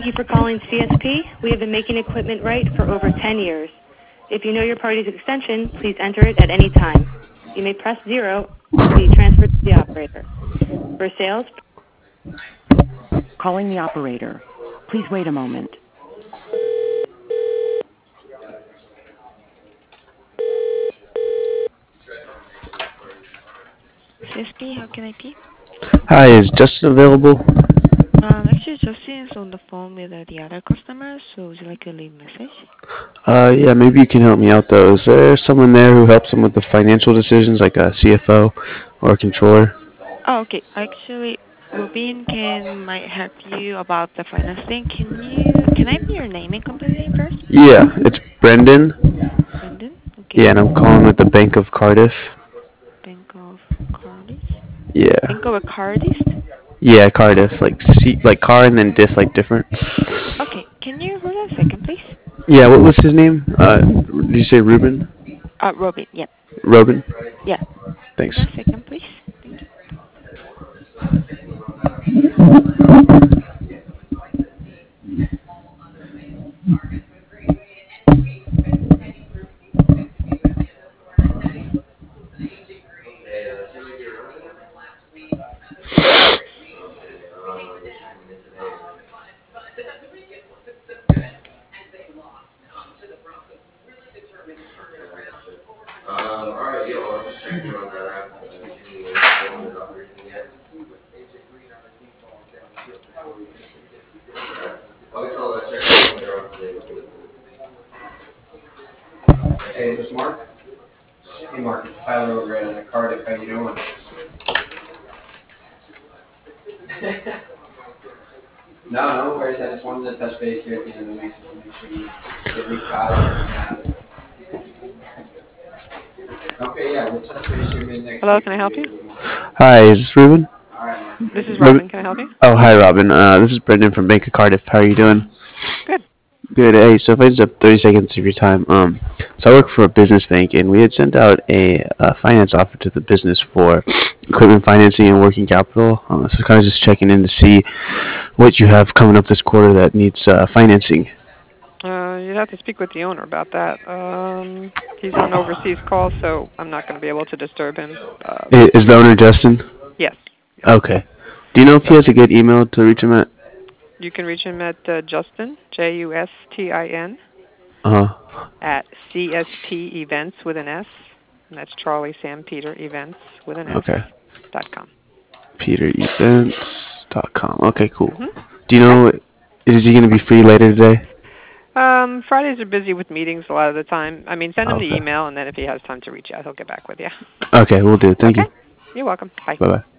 you for calling CSP. We have been making equipment right for over 10 years. If you know your party's extension, please enter it at any time. You may press 0 to be transferred to the operator. For sales, Calling the operator. Please wait a moment. CSP, how can I help you? Hi, is Justin available? Actually, Justin is on the phone with the other customers, so would you like to leave a message? Yeah, maybe you can help me out though. Is there someone there who helps him with the financial decisions, like a CFO or a controller? Oh, okay. Actually, Rubin might help you about the financing. Can I have your name and company name first? Yeah, it's Brendan. Brendan? Okay. Yeah, and I'm calling with the Bank of Cardiff. Bank of Cardiff? Yeah. Bank of Cardiff? Yeah, Cardiff, like like car and then diff, like different. Okay. Can you hold on a second, please? Yeah, what was his name? Did you say Ruben? Robin, yeah. Robin? Yeah. Thanks. Hold on a second, please. Thank you. Hey, is this Mark? Hey, Mark, it's Tyler over at Cardiff. How you doing? No worries. I just wanted to touch base here at the end of the week just to make sure we've got it. Okay, yeah, we'll touch base here mid next Hello, week. can I help you? Hi, is this Ruben? All right, Mark. This is Robin. Can I help you? Oh, hi, Robin. This is Brendan from Bank of Cardiff. How are you doing? Good. Good. Hey, so if I just have 30 seconds of your time, so I work for a business bank, and we had sent out a finance offer to the business for equipment financing and working capital. So kind of just checking in to see what you have coming up this quarter that needs financing. You'd have to speak with the owner about that. He's on overseas call, so I'm not going to be able to disturb him. Is the owner Justin? Yes. Okay. Do you know if he has a good email to reach him at? You can reach him at Justin, Justin, Uh-huh. at CSP Events with an S, and that's Charlie Sam Peter Events with an S, Okay. .com. PeterEvents.com. Okay, cool. Mm-hmm. Do you know, is he going to be free later today? Fridays are busy with meetings a lot of the time. I mean, send him the Okay. email, and then if he has time to reach out, he'll get back with you. Okay, we'll do. Thank you. Okay? You're welcome. Bye. Bye-bye.